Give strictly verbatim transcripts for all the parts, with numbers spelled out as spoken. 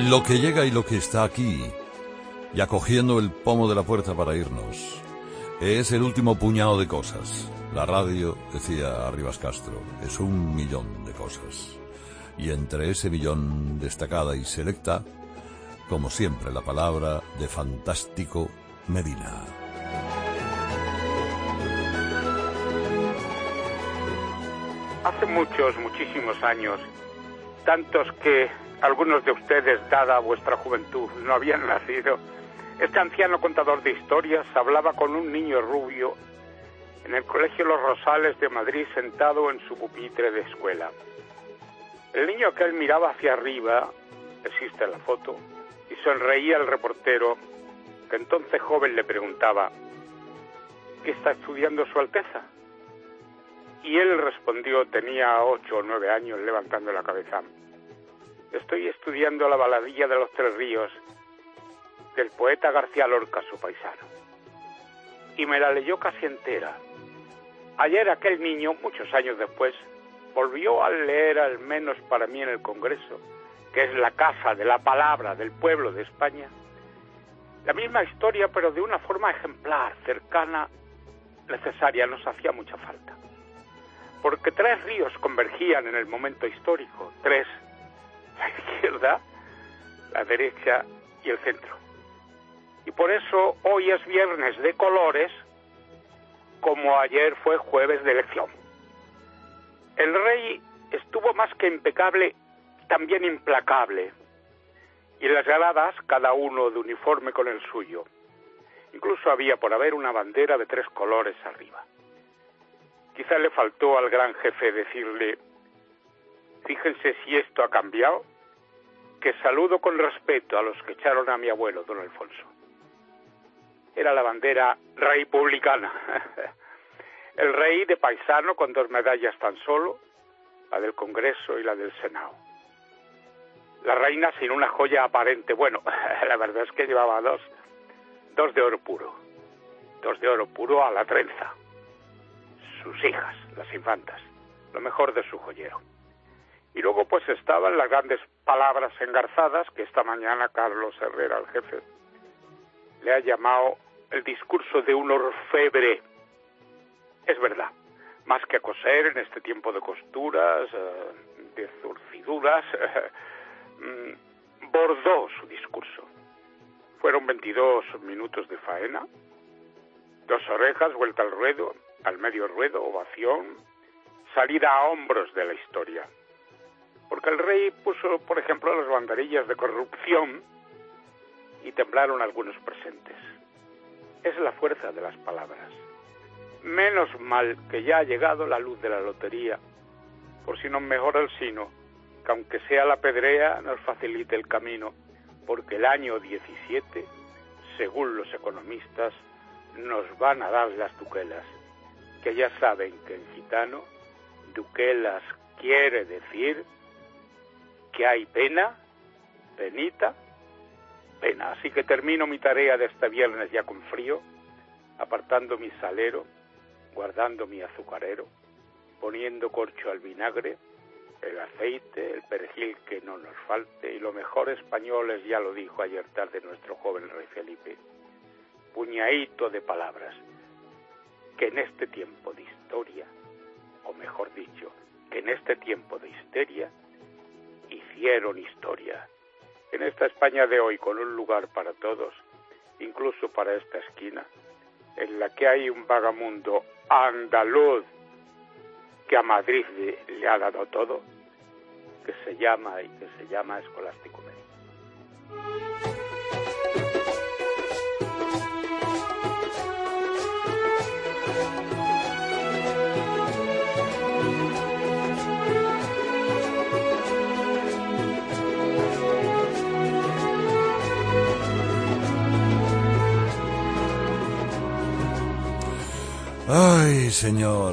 lo que llega y lo que está aquí, ya cogiendo el pomo de la puerta para irnos, es el último puñado de cosas. La radio, decía Arribas Castro, es un millón de cosas. Y entre ese millón destacada y selecta, como siempre, la palabra de Fantástico Medina. Hace muchos, muchísimos años, tantos que algunos de ustedes, dada vuestra juventud, no habían nacido, este anciano contador de historias hablaba con un niño rubio en el Colegio Los Rosales de Madrid, sentado en su pupitre de escuela. El niño aquel miraba hacia arriba, existe la foto, y sonreía al reportero, que entonces joven le preguntaba: ¿qué está estudiando Su Alteza? Y él respondió, tenía ocho o nueve años, levantando la cabeza: estoy estudiando la baladilla de los Tres Ríos, del poeta García Lorca, su paisano. Y me la leyó casi entera. Ayer aquel niño, muchos años después, volvió a leer, al menos para mí en el Congreso, que es la casa de la palabra del pueblo de España, la misma historia, pero de una forma ejemplar, cercana, necesaria, nos hacía mucha falta. Porque tres ríos convergían en el momento histórico, tres: la izquierda, la derecha y el centro. Y por eso hoy es viernes de colores, como ayer fue jueves de elección. El rey estuvo más que impecable, también implacable. Y en las gradas, cada uno de uniforme con el suyo. Incluso había por haber una bandera de tres colores arriba. Quizá le faltó al gran jefe decirle: fíjense si esto ha cambiado, que saludo con respeto a los que echaron a mi abuelo, don Alfonso. Era la bandera republicana. El rey de paisano con dos medallas tan solo, la del Congreso y la del Senado. La reina sin una joya aparente. Bueno, la verdad es que llevaba dos, dos de oro puro, dos de oro puro a la trenza. Sus hijas, las infantas, lo mejor de su joyero. Y luego pues estaban las grandes palabras engarzadas que esta mañana Carlos Herrera, el jefe, le ha llamado el discurso de un orfebre. Es verdad, más que coser en este tiempo de costuras, de zurciduras, bordó su discurso. Fueron veintidós minutos de faena, dos orejas, vuelta al ruedo, al medio ruedo, ovación, salida a hombros de la historia. Porque el rey puso, por ejemplo, las banderillas de corrupción y temblaron algunos presentes. Es la fuerza de las palabras. Menos mal que ya ha llegado la luz de la lotería, por si nos mejora el sino, que aunque sea la pedrea nos facilite el camino, porque el año diecisiete, según los economistas, nos van a dar las duquelas, que ya saben que en gitano, duquelas quiere decir que hay pena, penita, pena. Así que termino mi tarea de este viernes ya con frío, apartando mi salero, guardando mi azucarero, poniendo corcho al vinagre, el aceite, el perejil que no nos falte, y lo mejor españoles, ya lo dijo ayer tarde nuestro joven rey Felipe, puñadito de palabras, que en este tiempo de historia, o mejor dicho, que en este tiempo de histeria, hicieron historia. En esta España de hoy, con un lugar para todos, incluso para esta esquina, en la que hay un vagamundo andaluz que a Madrid le, le ha dado todo, que se llama y que se llama Escolástico Medina. Ay, señor.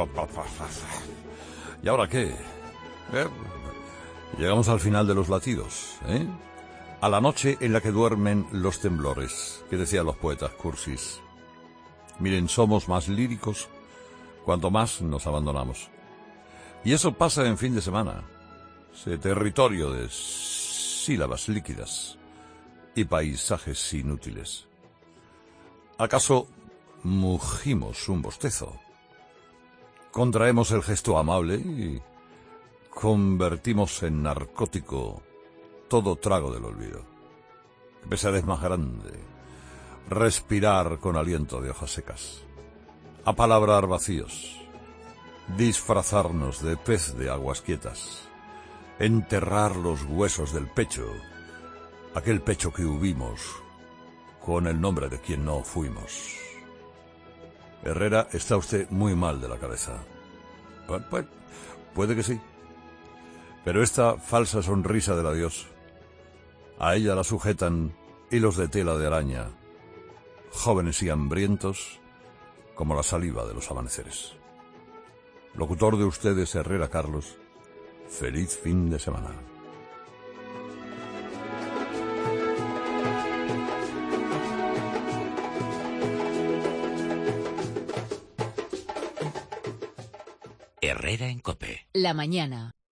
¿Y ahora qué? ¿Eh? Llegamos al final de los latidos, ¿eh? A la noche en la que duermen los temblores, que decían los poetas cursis. Miren, somos más líricos cuanto más nos abandonamos. Y eso pasa en fin de semana. Ese territorio de sílabas líquidas y paisajes inútiles. ¿Acaso mugimos un bostezo? Contraemos el gesto amable y convertimos en narcótico todo trago del olvido. Qué pesadez más grande, respirar con aliento de hojas secas, apalabrar vacíos, disfrazarnos de pez de aguas quietas, enterrar los huesos del pecho, aquel pecho que hubimos con el nombre de quien no fuimos. Herrera, está usted muy mal de la cabeza. Pues, pues, puede que sí. Pero esta falsa sonrisa del adiós, a ella la sujetan hilos de tela de araña, jóvenes y hambrientos como la saliva de los amaneceres. Locutor de ustedes, Herrera Carlos. Feliz fin de semana. Herrera en COPE. La mañana.